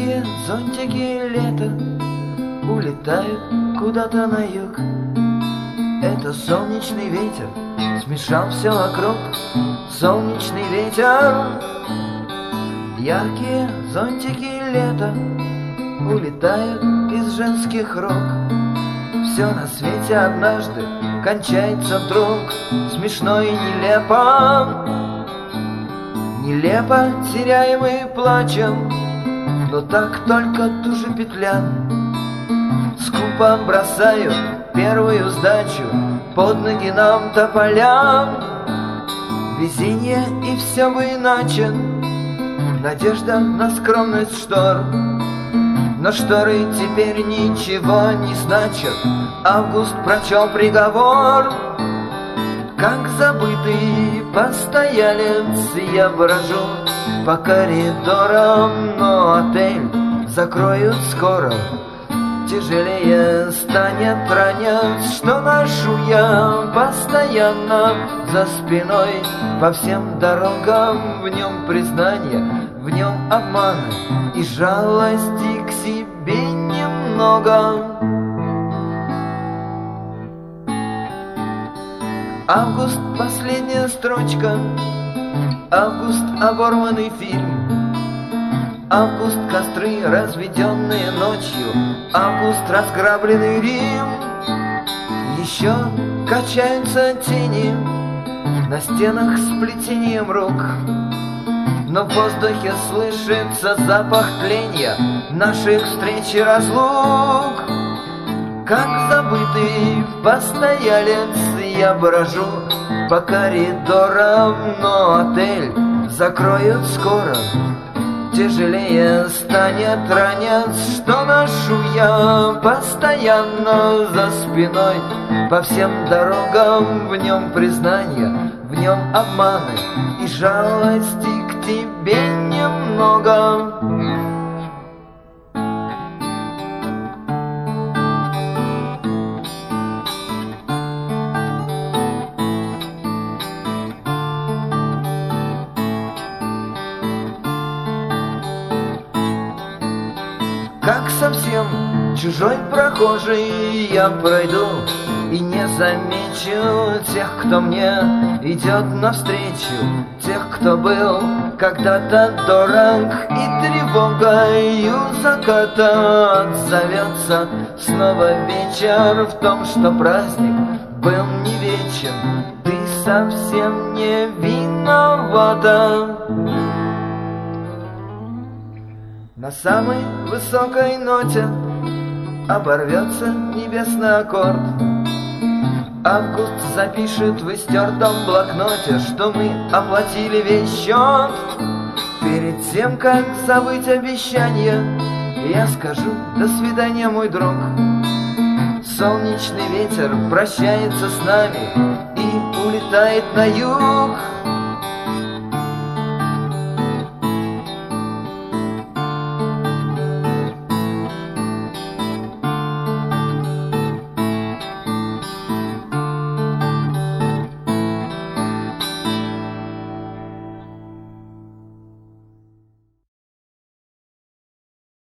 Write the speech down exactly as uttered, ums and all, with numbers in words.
Яркие зонтики лета улетают куда-то на юг. Это солнечный ветер смешал все вокруг. Солнечный ветер. Яркие зонтики лета улетают из женских рук. Все на свете однажды кончается вдруг. Смешно и нелепо. Нелепо теряемый плачем, но так только туже петля. Скупо бросают первую сдачу под ноги нам тополя. Везение и все бы иначе. Надежда на скромность штор. Но шторы теперь ничего не значат. Август прочел приговор. Как забытый постоялец я брожу по коридорам, но отель закроют скоро. Тяжелее станет ранец, что ношу я постоянно за спиной. По всем дорогам в нем признание, в нем обманы и жалости к себе немного. Август — последняя строчка. Август — оборванный фильм. Август — костры, разведенные ночью. Август — разграбленный Рим. Еще качаются тени на стенах с плетением рук. Но в воздухе слышится запах тления наших встреч и разлук. Как забытый постоялец я брожу по коридорам, но отель закроют скоро. Тяжелее станет ранец, что ношу я постоянно за спиной. По всем дорогам в нем признания, в нем обманы и жалости к тебе немного. Как совсем чужой прохожий я пройду и не замечу тех, кто мне идет навстречу, тех, кто был когда-то дорог, и тревогою заката отзовется снова вечер в том, что праздник был не вечен. Ты совсем не виновата. На самой высокой ноте оборвется небесный аккорд. Август запишет в истертом блокноте, что мы оплатили весь счет. Перед тем, как забыть обещание, я скажу: до свидания, мой друг. Солнечный ветер прощается с нами и улетает на юг.